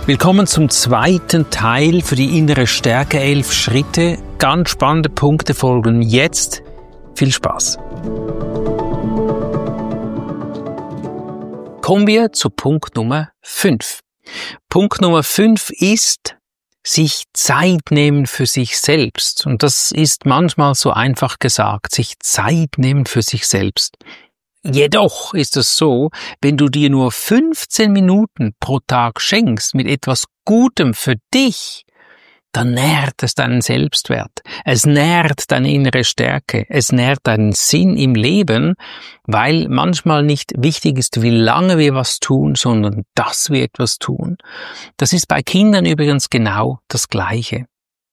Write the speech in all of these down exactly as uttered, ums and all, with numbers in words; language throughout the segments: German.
Willkommen zum zweiten Teil für die innere Stärke, elf Schritte. Ganz spannende Punkte folgen jetzt. Viel Spaß. Kommen wir zu Punkt Nummer fünf. Punkt Nummer fünf ist, sich Zeit nehmen für sich selbst. Und das ist manchmal so einfach gesagt, sich Zeit nehmen für sich selbst. Jedoch ist es so, wenn du dir nur fünfzehn Minuten pro Tag schenkst mit etwas Gutem für dich, dann nährt es deinen Selbstwert. Es nährt deine innere Stärke. Es nährt deinen Sinn im Leben, weil manchmal nicht wichtig ist, wie lange wir was tun, sondern dass wir etwas tun. Das ist bei Kindern übrigens genau das Gleiche.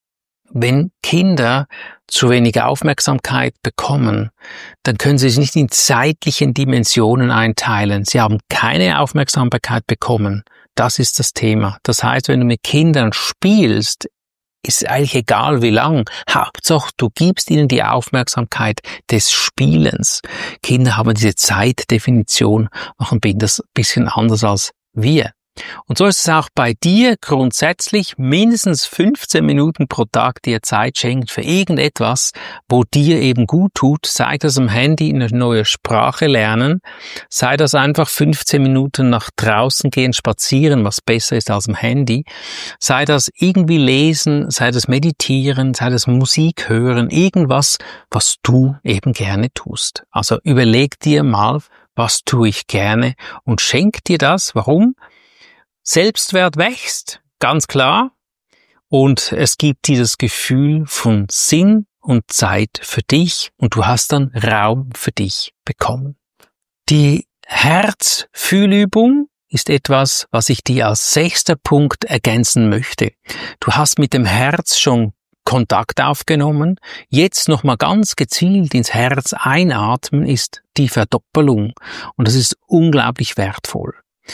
Wenn Kinder zu wenig Aufmerksamkeit bekommen, dann können sie sich nicht in zeitlichen Dimensionen einteilen. Sie haben keine Aufmerksamkeit bekommen. Das ist das Thema. Das heißt, wenn du mit Kindern spielst, ist eigentlich egal wie lang. Hauptsache, du gibst ihnen die Aufmerksamkeit des Spielens. Kinder haben diese Zeitdefinition noch ein bisschen anders als wir. Und so ist es auch bei dir grundsätzlich mindestens fünfzehn Minuten pro Tag dir Zeit schenkt für irgendetwas, wo dir eben gut tut, sei das am Handy eine neue Sprache lernen, sei das einfach fünfzehn Minuten nach draußen gehen, spazieren, was besser ist als am Handy, sei das irgendwie lesen, sei das meditieren, sei das Musik hören, irgendwas, was du eben gerne tust. Also überleg dir mal, was tue ich gerne und schenk dir das. Warum? Selbstwert wächst, ganz klar, und es gibt dieses Gefühl von Sinn und Zeit für dich und du hast dann Raum für dich bekommen. Die Herzfühlübung ist etwas, was ich dir als sechster Punkt ergänzen möchte. Du hast mit dem Herz schon Kontakt aufgenommen, jetzt nochmal ganz gezielt ins Herz einatmen ist die Verdoppelung und das ist unglaublich wertvoll.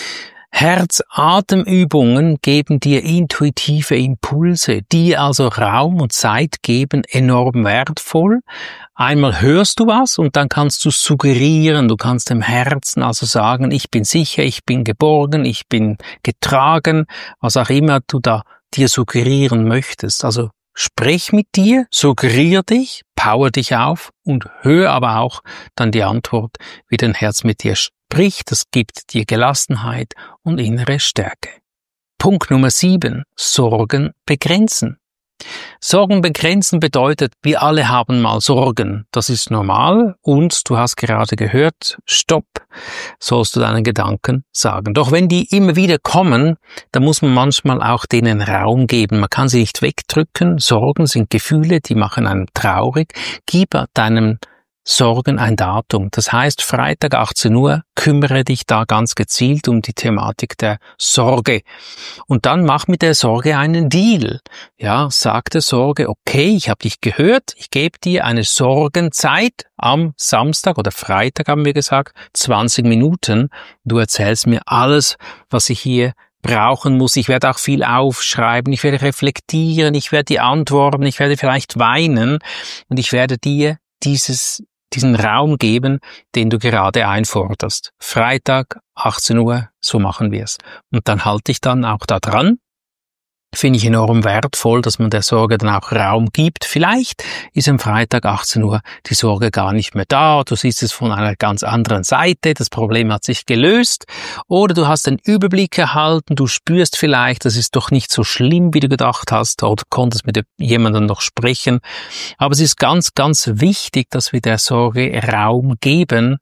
Herz-Atemübungen geben dir intuitive Impulse, die also Raum und Zeit geben, enorm wertvoll. Einmal hörst du was und dann kannst du suggerieren, du kannst dem Herzen also sagen, ich bin sicher, ich bin geborgen, ich bin getragen, was auch immer du da dir suggerieren möchtest. Also sprich mit dir, suggerier dich, power dich auf und hör aber auch dann die Antwort, wie dein Herz mit dir spricht. Das gibt dir Gelassenheit und innere Stärke. Punkt Nummer sieben. Sorgen begrenzen. Sorgen begrenzen bedeutet, wir alle haben mal Sorgen. Das ist normal und du hast gerade gehört, stopp, sollst du deinen Gedanken sagen. Doch wenn die immer wieder kommen, dann muss man manchmal auch denen Raum geben. Man kann sie nicht wegdrücken. Sorgen sind Gefühle, die machen einen traurig. Gib deinem Sorgen ein Datum. Das heißt, Freitag achtzehn Uhr, kümmere dich da ganz gezielt um die Thematik der Sorge. Und dann mach mit der Sorge einen Deal. Ja, sag der Sorge, okay, ich habe dich gehört, ich gebe dir eine Sorgenzeit am Samstag oder Freitag, haben wir gesagt, zwanzig Minuten. Du erzählst mir alles, was ich hier brauchen muss. Ich werde auch viel aufschreiben, ich werde reflektieren, ich werde dir antworten, ich werde vielleicht weinen und ich werde dir dieses diesen Raum geben, den du gerade einforderst. Freitag, achtzehn Uhr, so machen wir es. Und dann halte ich dann auch da dran. Finde ich enorm wertvoll, dass man der Sorge dann auch Raum gibt. Vielleicht ist am Freitag achtzehn Uhr die Sorge gar nicht mehr da. Du siehst es von einer ganz anderen Seite. Das Problem hat sich gelöst. Oder du hast den Überblick erhalten. Du spürst vielleicht, das ist doch nicht so schlimm, wie du gedacht hast. Oder du konntest mit jemandem noch sprechen. Aber es ist ganz, ganz wichtig, dass wir der Sorge Raum geben.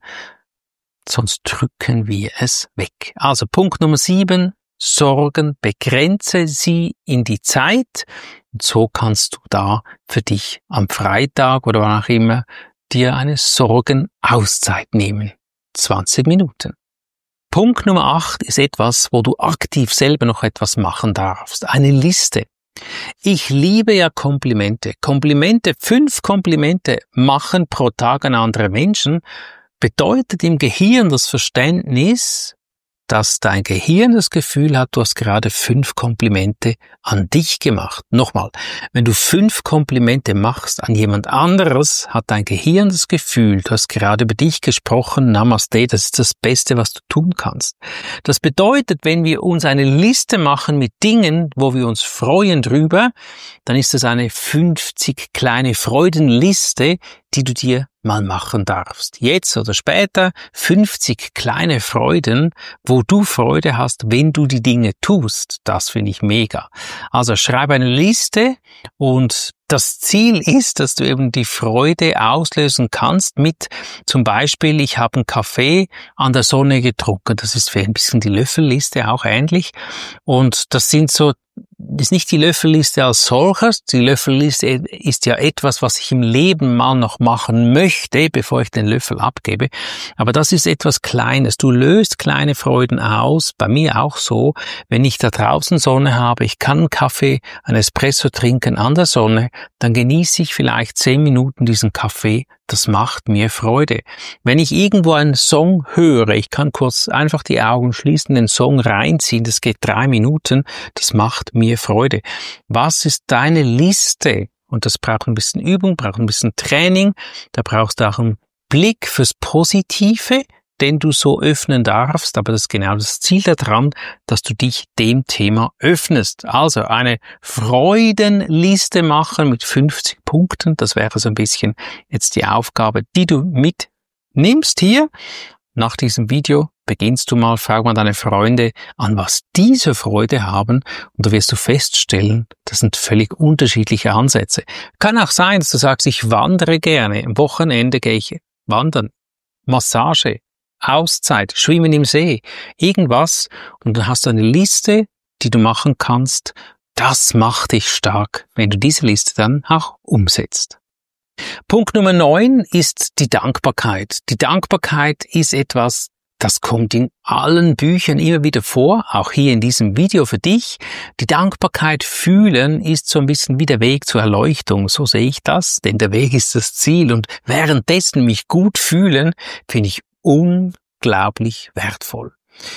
Sonst drücken wir es weg. Also Punkt Nummer sieben. Sorgen, begrenze sie in die Zeit und so kannst du da für dich am Freitag oder wann auch immer dir eine Sorgenauszeit nehmen. zwanzig Minuten. Punkt Nummer acht ist etwas, wo du aktiv selber noch etwas machen darfst. Eine Liste. Ich liebe ja Komplimente. Komplimente, fünf Komplimente machen pro Tag an andere Menschen, bedeutet im Gehirn das Verständnis, dass dein Gehirn das Gefühl hat, du hast gerade fünf Komplimente an dich gemacht. Nochmal, wenn du fünf Komplimente machst an jemand anderes, hat dein Gehirn das Gefühl, du hast gerade über dich gesprochen, Namaste, das ist das Beste, was du tun kannst. Das bedeutet, wenn wir uns eine Liste machen mit Dingen, wo wir uns freuen drüber, dann ist das eine fünfzig kleine Freudenliste, die du dir mal machen darfst. Jetzt oder später fünfzig kleine Freuden, wo du Freude hast, wenn du die Dinge tust. Das finde ich mega. Also schreibe eine Liste und das Ziel ist, dass du eben die Freude auslösen kannst mit zum Beispiel, ich habe einen Kaffee an der Sonne getrunken. Das ist für ein bisschen die Löffelliste auch ähnlich. Und das sind so ist nicht die Löffelliste als solches. Die Löffelliste ist ja etwas, was ich im Leben mal noch machen möchte, bevor ich den Löffel abgebe. Aber das ist etwas Kleines. Du löst kleine Freuden aus. Bei mir auch so. Wenn ich da draußen Sonne habe, ich kann einen Kaffee, einen Espresso trinken an der Sonne, dann genieße ich vielleicht zehn Minuten diesen Kaffee. Das macht mir Freude. Wenn ich irgendwo einen Song höre, ich kann kurz einfach die Augen schließen, den Song reinziehen, das geht drei Minuten, das macht mir Freude. Was ist deine Liste? Und das braucht ein bisschen Übung, braucht ein bisschen Training, da brauchst du auch einen Blick fürs Positive, den du so öffnen darfst, aber das ist genau das Ziel daran, dass du dich dem Thema öffnest. Also eine Freudenliste machen mit fünfzig Punkten, das wäre so ein bisschen jetzt die Aufgabe, die du mitnimmst hier. Nach diesem Video beginnst du mal, frag mal deine Freunde an, was diese Freude haben und da wirst du feststellen, das sind völlig unterschiedliche Ansätze. Kann auch sein, dass du sagst, ich wandere gerne, am Wochenende gehe ich wandern, Massage, Auszeit, Schwimmen im See, irgendwas und dann hast du eine Liste, die du machen kannst. Das macht dich stark, wenn du diese Liste dann auch umsetzt. Punkt Nummer neun ist die Dankbarkeit. Die Dankbarkeit ist etwas, das kommt in allen Büchern immer wieder vor, auch hier in diesem Video für dich. Die Dankbarkeit fühlen ist so ein bisschen wie der Weg zur Erleuchtung, so sehe ich das, denn der Weg ist das Ziel und währenddessen mich gut fühlen, finde ich unglaublich wertvoll.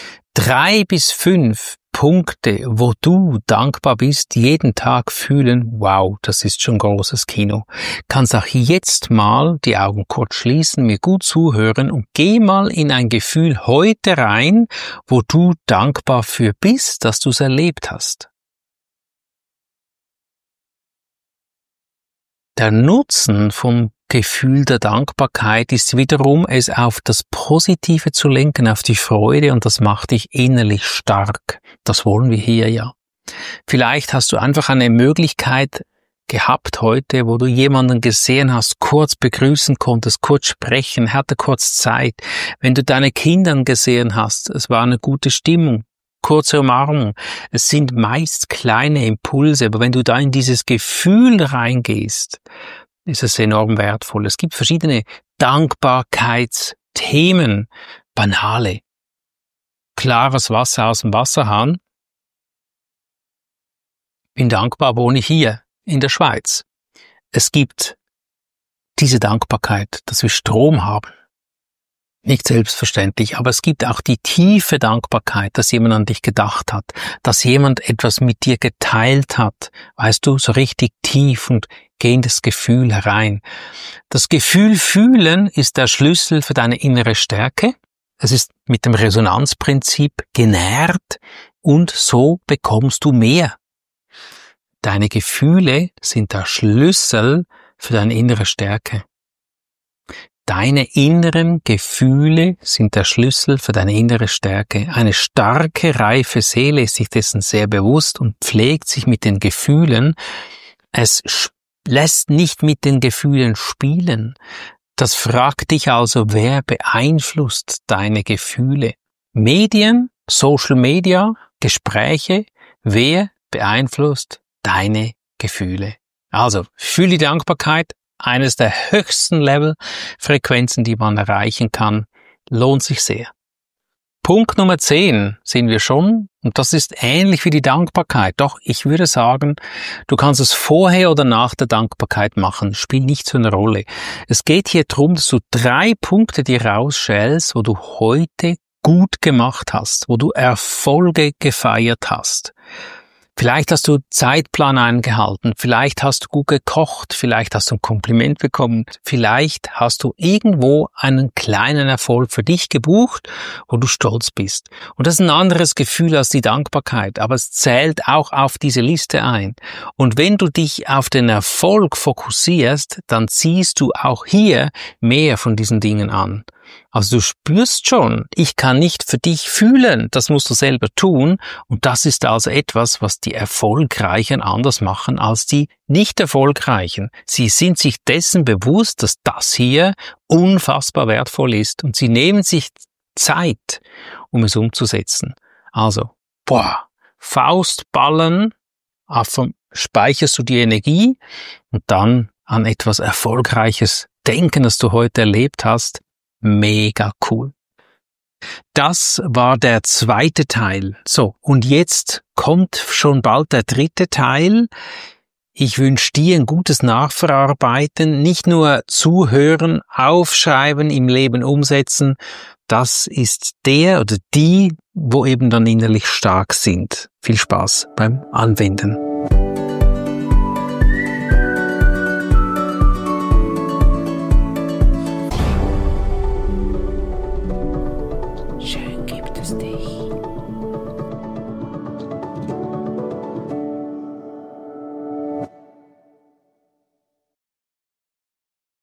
Drei bis fünf Punkte, wo du dankbar bist, jeden Tag fühlen, wow, das ist schon großes Kino. Kannst auch jetzt mal die Augen kurz schließen, mir gut zuhören und geh mal in ein Gefühl heute rein, wo du dankbar für bist, dass du es erlebt hast. Der Nutzen vom Gefühl der Dankbarkeit ist wiederum, es auf das Positive zu lenken, auf die Freude und das macht dich innerlich stark. Das wollen wir hier ja. Vielleicht hast du einfach eine Möglichkeit gehabt heute, wo du jemanden gesehen hast, kurz begrüßen konntest, kurz sprechen, hatte kurz Zeit. Wenn du deine Kinder gesehen hast, es war eine gute Stimmung. Kurze Umarmung. Es sind meist kleine Impulse, aber wenn du da in dieses Gefühl reingehst, ist es enorm wertvoll. Es gibt verschiedene Dankbarkeitsthemen, banale. Klares Wasser aus dem Wasserhahn. Bin dankbar, wohne ich hier in der Schweiz. Es gibt diese Dankbarkeit, dass wir Strom haben. Nicht selbstverständlich, aber es gibt auch die tiefe Dankbarkeit, dass jemand an dich gedacht hat, dass jemand etwas mit dir geteilt hat, weißt du, so richtig tief und geh in das Gefühl herein. Das Gefühl fühlen ist der Schlüssel für deine innere Stärke. Es ist mit dem Resonanzprinzip genährt und so bekommst du mehr. Deine Gefühle sind der Schlüssel für deine innere Stärke. Deine inneren Gefühle sind der Schlüssel für deine innere Stärke. Eine starke, reife Seele ist sich dessen sehr bewusst und pflegt sich mit den Gefühlen. Es lässt nicht mit den Gefühlen spielen. Das fragt dich also, wer beeinflusst deine Gefühle? Medien, Social Media, Gespräche, wer beeinflusst deine Gefühle? Also, fühle die Dankbarkeit. Eines der höchsten Level-Frequenzen, die man erreichen kann, lohnt sich sehr. Punkt Nummer zehn sehen wir schon, und das ist ähnlich wie die Dankbarkeit. Doch ich würde sagen, du kannst es vorher oder nach der Dankbarkeit machen, spielt nicht so eine Rolle. Es geht hier darum, dass du drei Punkte dir rausschälst, wo du heute gut gemacht hast, wo du Erfolge gefeiert hast. Vielleicht hast du Zeitplan eingehalten, vielleicht hast du gut gekocht, vielleicht hast du ein Kompliment bekommen, vielleicht hast du irgendwo einen kleinen Erfolg für dich gebucht, wo du stolz bist. Und das ist ein anderes Gefühl als die Dankbarkeit, aber es zählt auch auf diese Liste ein. Und wenn du dich auf den Erfolg fokussierst, dann ziehst du auch hier mehr von diesen Dingen an. Also du spürst schon, ich kann nicht für dich fühlen, das musst du selber tun, und das ist also etwas, was die Erfolgreichen anders machen als die Nicht-Erfolgreichen. Sie sind sich dessen bewusst, dass das hier unfassbar wertvoll ist, und sie nehmen sich Zeit, um es umzusetzen. Also, boah, Faustballen, davon speicherst du die Energie und dann an etwas Erfolgreiches denken, das du heute erlebt hast. Mega cool. Das war der zweite Teil. So, und jetzt kommt schon bald der dritte Teil. Ich wünsche dir ein gutes Nachverarbeiten, nicht nur zuhören, aufschreiben, im Leben umsetzen. Das ist der oder die, wo eben dann innerlich stark sind. Viel Spaß beim Anwenden.